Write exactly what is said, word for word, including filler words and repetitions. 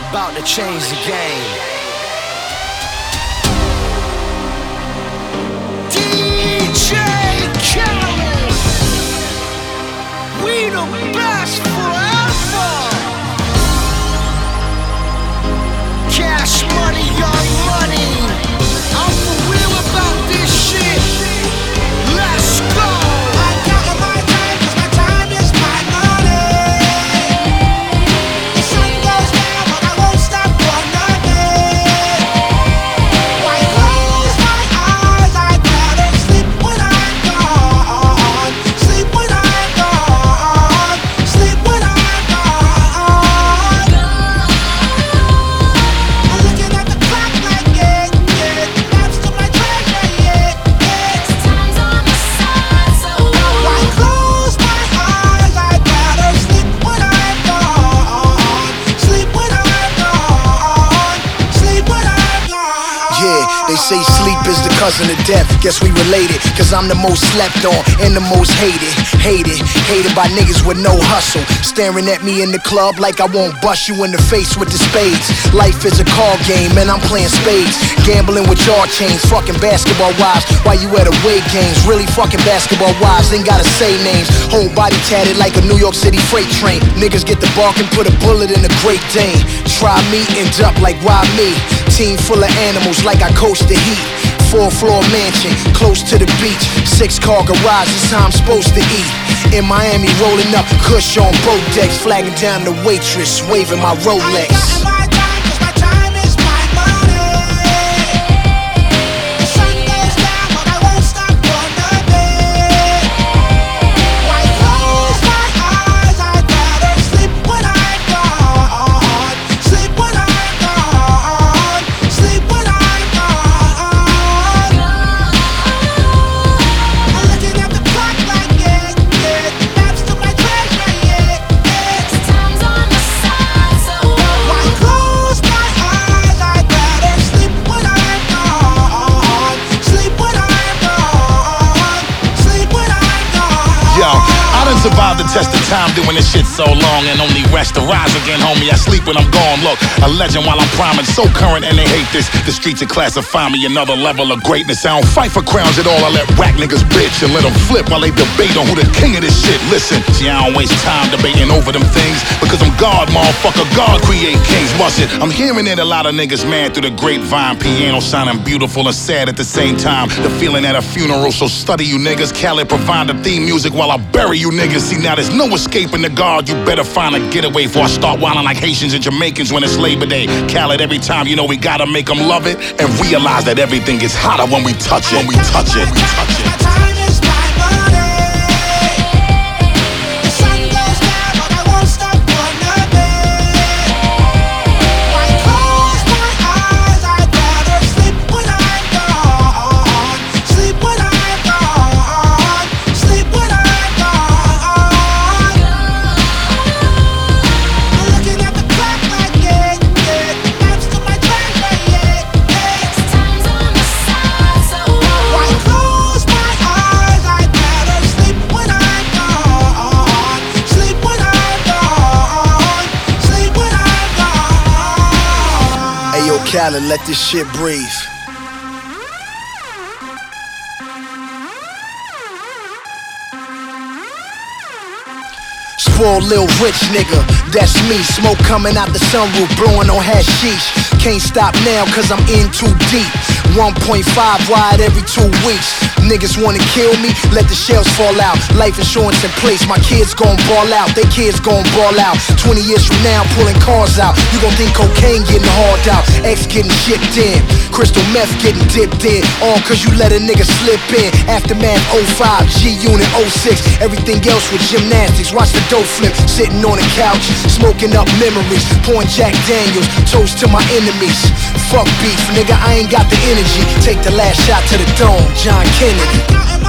about to change the game. D J Khaled, we the best forever. Cash money, young money. I'm for real about this shit. Let's go. I got my time, 'cause my time is my money. The sun goes down, but I won't stop for nothing. Why close my eyes? I'd rather sleep when I'm gone. Sleep when I'm gone. Sleep when I'm gone. I'm looking at the clock like it, yeah. That's to my treasure, yeah, yeah. Time's on my side, so Why close my eyes? I'd rather sleep when I'm gone. Sleep when I'm gone. Sleep when I'm gone. Yeah, they say sleep is the cousin of death. Guess we related, cause I'm the most slept on and the most hated. Hated, hated by niggas with no hustle. Staring at me in the club like I won't bust you in the face with the spades. Life is a card game and I'm playing spades. Gambling with jar chains, fucking basketball wives. While you at away games, really fucking basketball wives. Ain't gotta say names. Whole body tatted like a New York City freight train. Niggas get the bark and put a bullet in a Great Dane. Try me, end up like why me? Team full of animals like I coach the heat. Four floor mansion, close to the beach. Six car garage, it's how I'm supposed to eat. In Miami, rolling up, kush on both decks. Flagging down the waitress, waving my Rolex. I got my time, 'cause my time is my money. The sun goes down, but I won't stop for nothing. Why close my eyes? I'd rather sleep when I'm gone. Sleep when I'm gone. Sleep when I'm gone. I'm looking at the clock like it, yeah. That's to my treasure, yeah, yeah. time's on my side, so Why close my eyes? I'd rather sleep when I'm gone. Sleep when I'm gone. Sleep when I'm gone. Yo, I done survived the test of time doing this shit so long and only rest to rise again, homie. I sleep when I'm gone. Look, a legend while I'm priming, so current and they hate this. The streets are classify me another level of greatness. I don't fight for crowns at all. I let whack niggas bitch and let them flip while they debate on who the king of this shit. Listen, see, I don't waste time debating over them things because I'm God, motherfucker. God create kings. Bust it. I'm hearing it a lot of niggas mad through the grapevine. Piano sounding beautiful and sad at the same time. The feeling at a funeral, so study you niggas. Khaled provide the theme music while I bury you niggas. See, now there's no escaping the God. You better find a getaway before I start wilding like Haitians and Jamaicans when it's Labor Day. Khaled, every time, you know we gotta make them love it and realize that everything gets hotter when we touch it. When we touch it. We touch it. My time is my money. The sun goes down, but I won't stop for nothing. Why close my eyes? I'd rather sleep when I'm gone. Sleep when I'm gone. Sleep when I'm gone. I'm looking at the clock like it, yeah. That's to my treasure, yeah, yeah. time's on my side, so Why close my eyes? I'd rather sleep when I'm gone. Sleep when I'm gone. Sleep when I'm gone. Hey yo, Khaled, let this shit breathe. Spoiled little rich nigga, that's me. Smoke coming out the sunroof, blowing on hashish. Can't stop now cause I'm in too deep. one point five wide every two weeks. Niggas wanna kill me, let the shells fall out. Life insurance in place, my kids gon' ball out. They kids gon' ball out. twenty years from now, pulling cars out. You gon' think cocaine getting hauled out. X getting shipped in, crystal meth getting dipped in. All cause you let a nigga slip in. Aftermath oh five, G-Unit oh six. Everything else with gymnastics. Watch the dough flip, sitting on the couch, smoking up memories, pouring Jack Daniels, toast to my enemies. Fuck beef, nigga, I ain't got the energy. Take the last shot to the dome, John Kennedy. I got my